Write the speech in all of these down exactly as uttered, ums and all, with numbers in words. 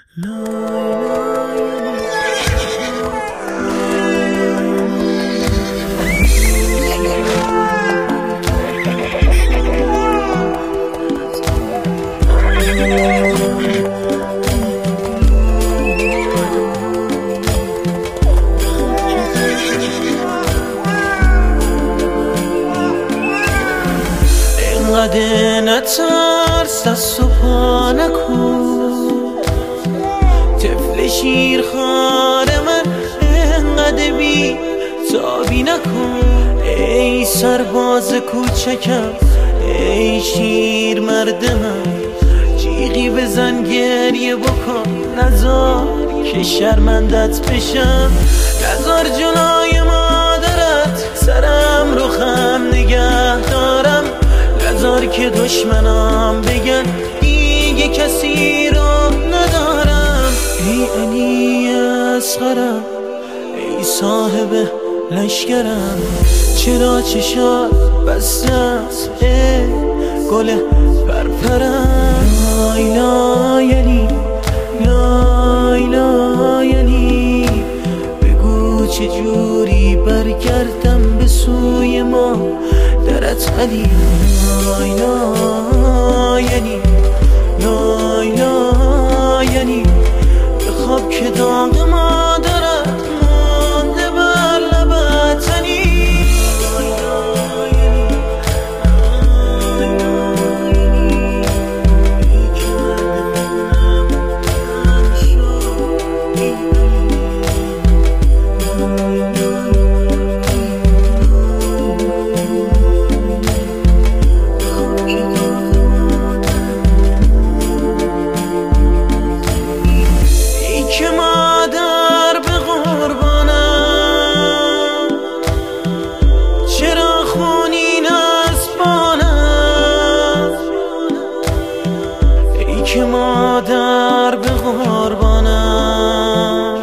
اینقدر نترس دست و پا نکن، طفل شیرخوار من اینقدر بی تابی نکن. ای سرباز کوچکم، ای شیر مرد من، جیغی بزن گریه بکن، نزار که شرمندت بشم، نزار جلوی مادرت سرم رو خم نگه دارم، نزار که دشمنام بگن دیگه کسی رو ندارم. ای علی اصغرم، ای صاحب لشکرم، چرا چشات بسته است ای گل پرپرم. لای لای علی، لای لای علی، بگو چجوری برگردم به سوی ما درت علی. لای لای علی، لای لای علی، بخواب که داغ مادرت مانده بر لبت علی. که مادر به قربانم،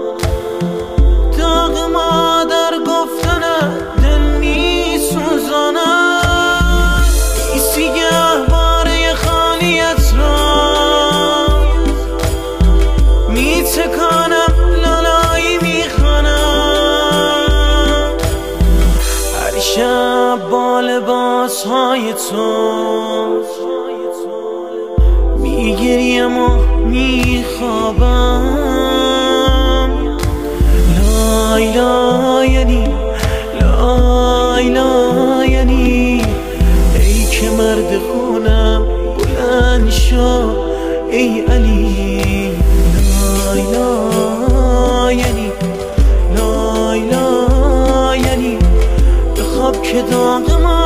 داغ مادر گفتنه دل می سوزانم. ایسی گهواره خالیت را می تکانم، لالایی می خوانم، هر شب با لباس های تو میگریم و میخوابم. لای لای علی، لای لای علی، ای که مرد خونم بلند شو ای علی. لای لای علی، لای لای علی، بخواب که داغ ما